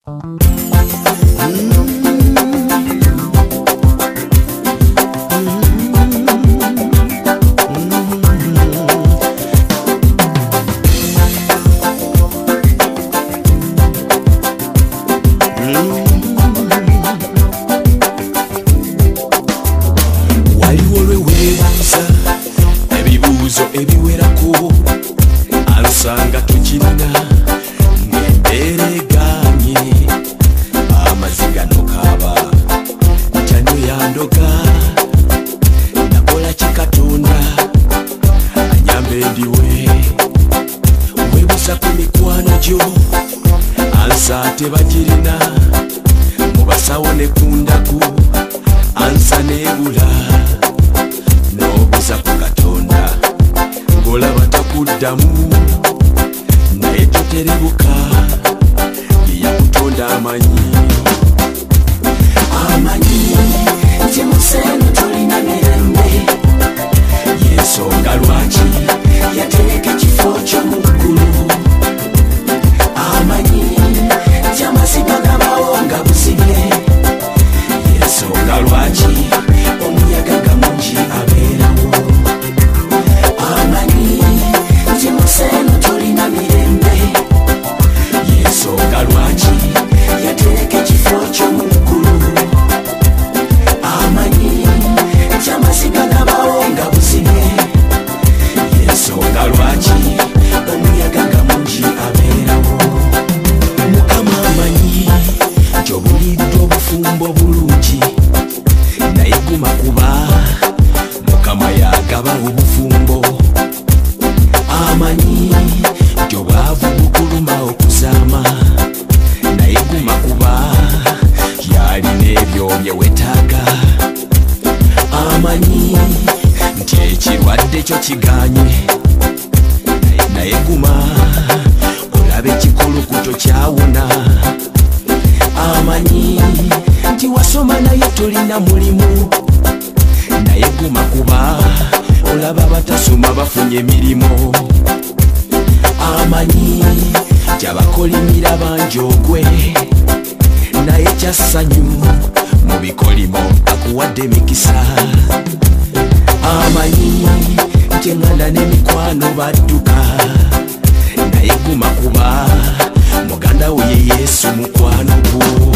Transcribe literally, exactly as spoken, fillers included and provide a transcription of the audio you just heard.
ebiwerako ansanga tukirina ngendereganye amaziga nokaba tanyo yandoga nakola kikatonda anyambe ndiwe webusa ku mikwano gyo ansa tebagirina mubasawo ne kundaku ansa nebula nobuza ku katonda ngola batakuddamu naye toterebuka yeyakutonda amanyi amanyi nti museno tolina mirembe yensonga lwaki yatereka ekifo ky'omuggulu amanyi nti amasiga gabawo nga busibye yensonga lwaki omuyaga gamungi abeerawo amanyi nti museno tolina mirembe yensonga lwaki yatereka ekifo ky'omuggulu amanyi nti amasiga gabawo nga busibye yensonga lwaki omuyaga gamungi abeerawo mukama amanyi nti obulidde obufumbo bulungi naye guma kuba mukama yagaba obufumbo amanyi nti obwavu bukuluma okuzaama naye guma kuba yalina ebyo byewetaaga amanyi nti ekirwadde kyo kiganye naye guma olaba ekikulukuto kyawona amanyi nti wasoma naye tolina mulimu naye guma kuba olaba batasoma bafunye emirimu amanyi nti abakolimira banjogwe naye kyassanyu mu bikolimo akuwadde emikisa amanyi nti eŋŋanda n'emikwano badduka naye guma kuba muganda wo ye Yesu mukwano gwo